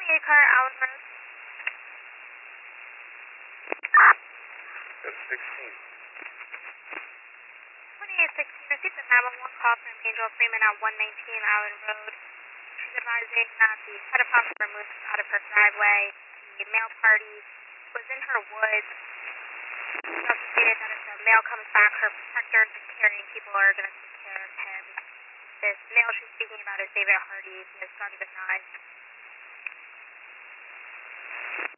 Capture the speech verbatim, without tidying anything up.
twenty-eight car, Allen Road. That's sixteen. twenty-eight sixteen, received a nine one one call from Angel Freeman at one nineteen Allen Road. She's advising that the pedophile was removed out of her driveway. The male party was in her woods. She also stated that if the male comes back, her protectors and caring people are going to take care of him. This male she's speaking about is David Hardy. He has guns and knives.